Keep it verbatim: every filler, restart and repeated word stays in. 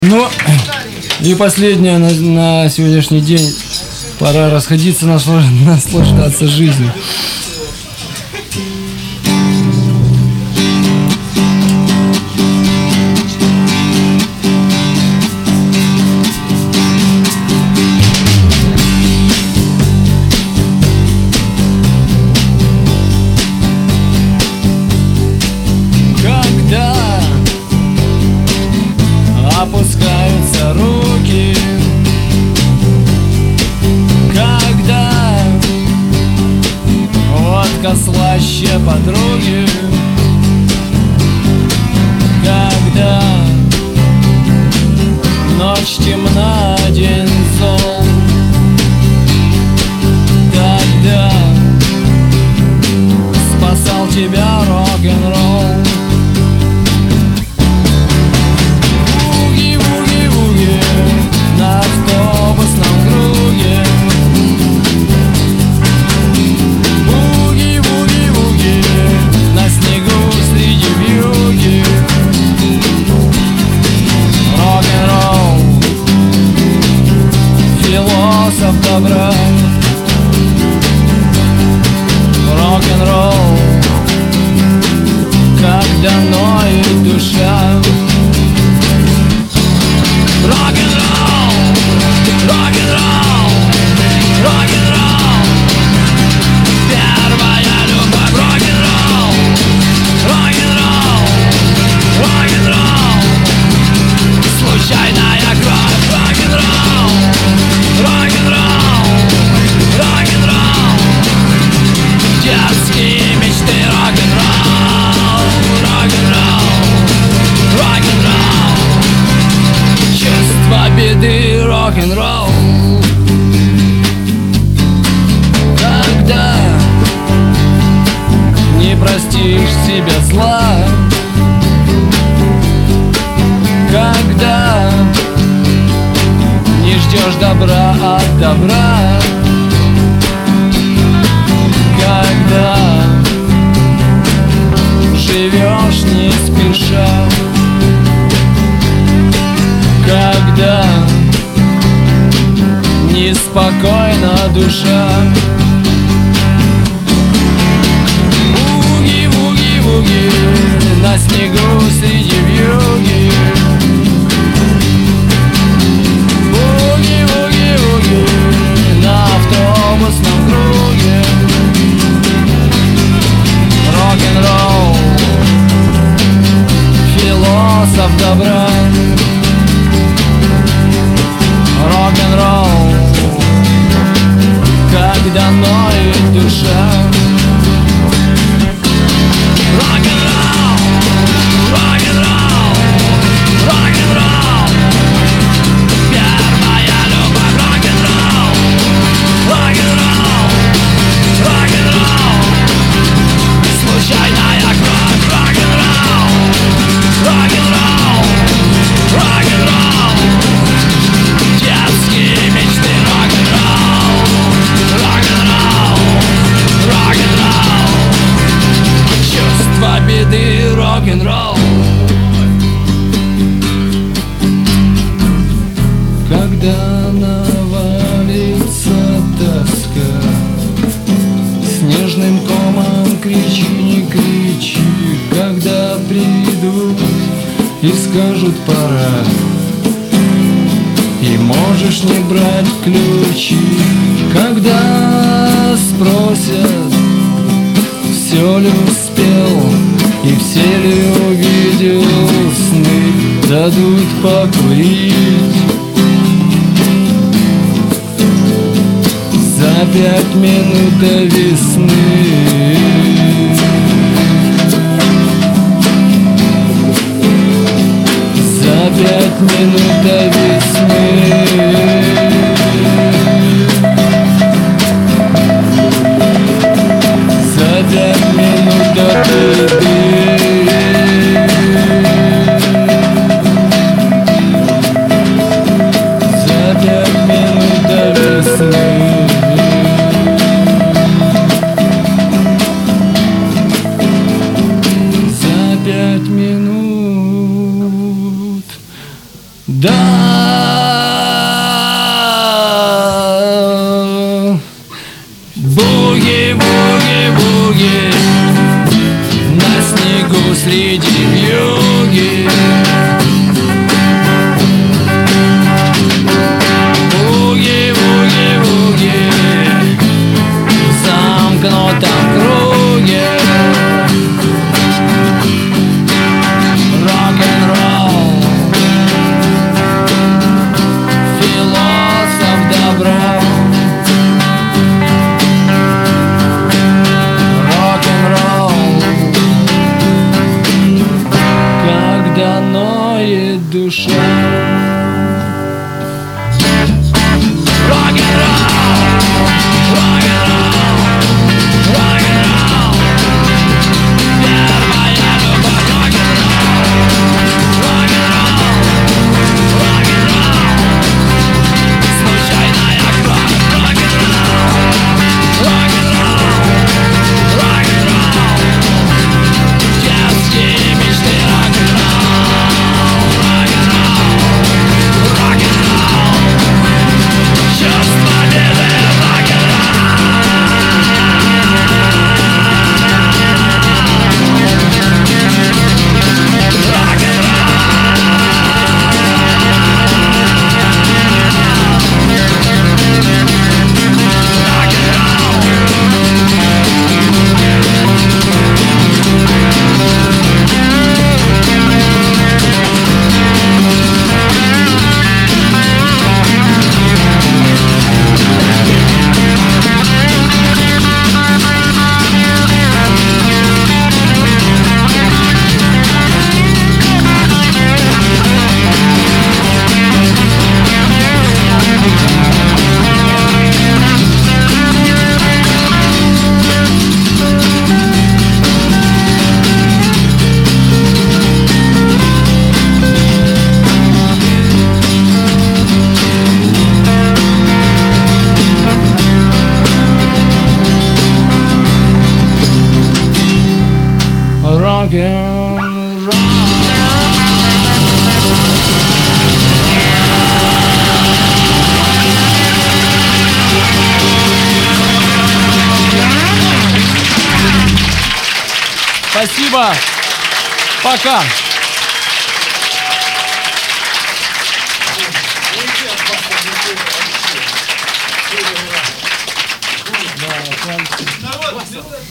Ну и последнее на, на сегодняшний день. Пора расходиться, наслаждаться жизнью. Опускаются руки, когда водка слаще подруги, когда ночь темна, день зол, тогда спасал тебя рок-н-ролл. На автобусном круге буги-буги-буги, на снегу среди вьюги. Рок-н-ролл, философ добра. Рок-н-ролл, когда ноет душа. Рок-н-ролл, рок-н-ролл, рок-н-ролл, первая любовь. Рок-н-ролл, рок-н-ролл, рок-н-ролл, случайная кровь. Рок-н-ролл, рок-н-ролл, рок-н-ролл, детские мечты. Рок-н-ролл, рок-н-ролл, рок-н-ролл, чувство беды. Рок-н-ролл, когда не простишь себе зла, когда не ждешь добра от добра, когда живешь не спеша, когда неспокойна душа. Буги-буги-буги, на снегу среди вьюги. Буги-буги-буги, на автобусном круге. Рок-н-ролл, философ добра. Рок-н-ролл, когда ноет душа. Рок-н-ролл, рок-н-ролл, рок-н-ролл, первая любовь. Рок-н-ролл, рок-н-ролл, рок-н-ролл, случайная кровь. Рок-н-ролл, рок-н-ролл, рок-н-ролл, детские мечты. Рок-н-ролл, рок-н-ролл, рок-н-ролл, чувство беды. Рок-н-ролл, Когда навалится тоска, снежным комом кричи, не кричи. Когда придут и скажут пора, и можешь не брать ключи. Когда спросят, все ли успел и все ли увидел сны, дадут покурить за пять минут до весны. За пять минут до весны. За пять минут до беды. За пять минут до весны. За пять минут до Буги, буги, буги на снегу среди вьюги. Буги, буги, буги в замкнутом круге. Рок-н-ролл, философ добра. Рок-н-ролл, когда ноет душа. Rock-and-roll. Спасибо. Пока.